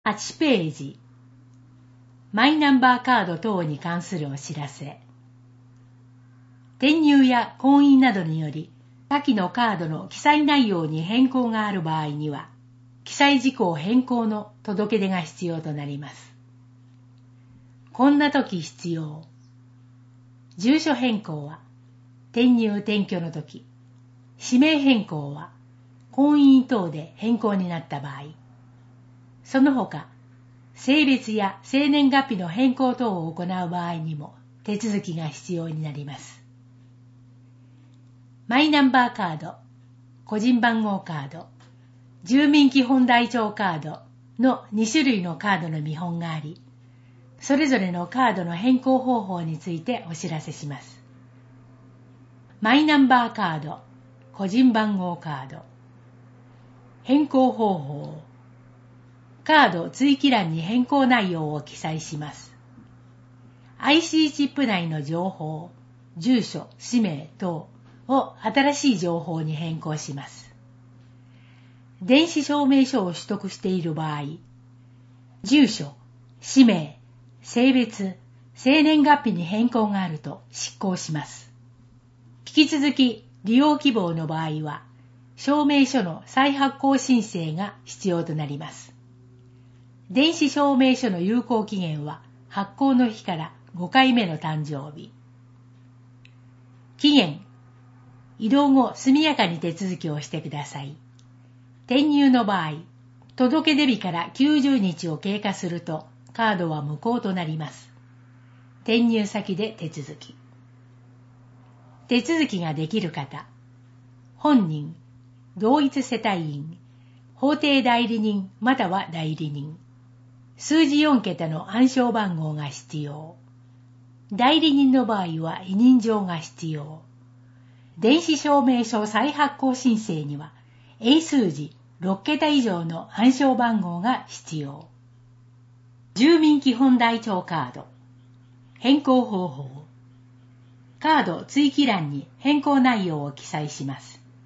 8ページ。マイナンバーカード等に関するお知らせ。転入や婚姻などにより、下記のカードの記載内容に変更がある場合には、記載事項変更の届け出が必要となります。こんな時必要。住所変更は、転入転居の時、氏名変更は、婚姻等で変更になった場合、その他、性別や生年月日の変更等を行う場合にも手続きが必要になります。マイナンバーカード、個人番号カード、住民基本台帳カードの2種類のカードの見本があり、それぞれのカードの変更方法についてお知らせします。マイナンバーカード、個人番号カード。変更方法。カード追記欄に変更内容を記載します。IC チップ内の情報、住所、氏名等を新しい情報に変更します。電子証明書を取得している場合、住所、氏名、性別、生年月日に変更があると失効します。引き続き利用希望の場合は、証明書の再発行申請が必要となります。電子証明書の有効期限は発行の日から5回目の誕生日。期限。移動後速やかに手続きをしてください。転入の場合、届け出日から90日を経過するとカードは無効となります。転入先で手続き。手続きができる方。本人、同一世帯員、法定代理人または代理人。数字4桁の暗証番号が必要。代理人の場合は委任状が必要。電子証明書再発行申請には英数字6桁以上の暗証番号が必要。住民基本台帳カード。変更方法。カード追記欄に変更内容を記載します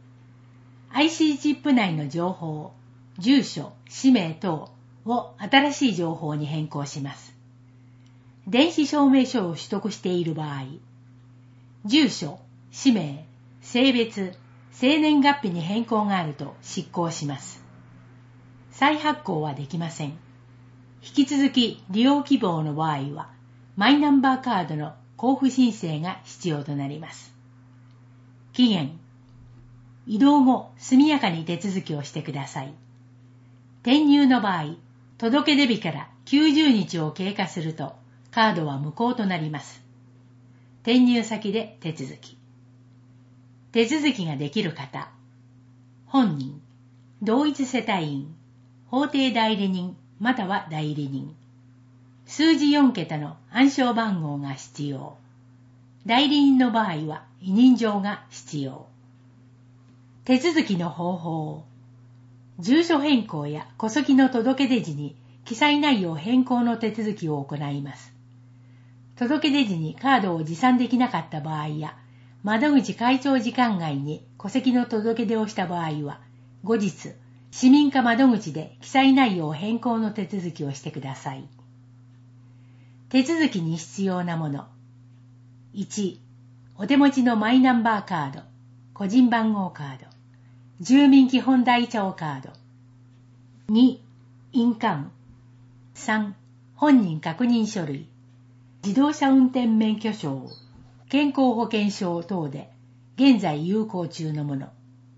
。IC チップ内の情報、住所、氏名等を新しい情報に変更します。電子証明書を取得している場合、住所、氏名、性別、生年月日に変更があると失効します。再発行はできません。引き続き利用希望の場合は、マイナンバーカードの交付申請が必要となります。期限。移動後速やかに手続きをしてください。転入の場合、届け出日から90日を経過するとカードは無効となります。転入先で手続き。手続きができる方。本人、同一世帯員、法定代理人または代理人。数字4桁の暗証番号が必要。代理人の場合は委任状が必要。手続きの方法。住所変更や戸籍の届け出時に記載内容変更の手続きを行います。届け出時にカードを持参できなかった場合や、窓口開帳時間外に戸籍の届け出をした場合は、後日、市民課窓口で記載内容変更の手続きをしてください。手続きに必要なもの。1、お手持ちのマイナンバーカード、個人番号カード、住民基本台帳カード。2、印鑑。3、本人確認書類。自動車運転免許証、健康保険証等で現在有効中のもの。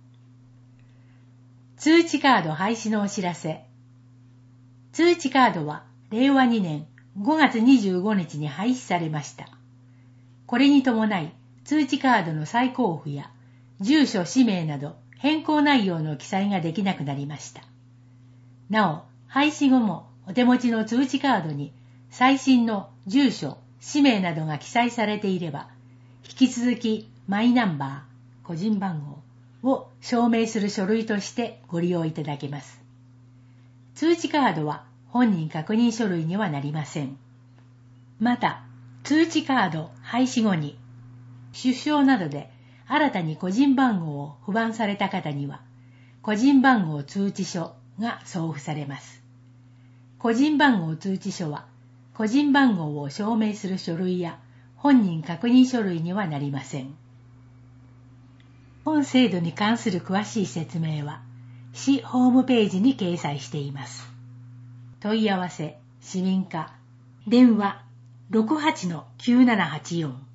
通知カード廃止のお知らせ。通知カードは令和2年5月25日に廃止されました。これに伴い通知カードの再交付や住所氏名など変更内容の記載ができなくなりました。なお、廃止後もお手持ちの通知カードに最新の住所、氏名などが記載されていれば、引き続きマイナンバー、個人番号を証明する書類としてご利用いただけます。通知カードは本人確認書類にはなりません。また、通知カード廃止後に、出生などで新たに個人番号を付番された方には、個人番号通知書が送付されます。 個人番号通知書は個人番号を証明する書類や本人確認書類にはなりません。本制度に関する詳しい説明は市ホームページに掲載しています。問い合わせ市民課電話 68-9784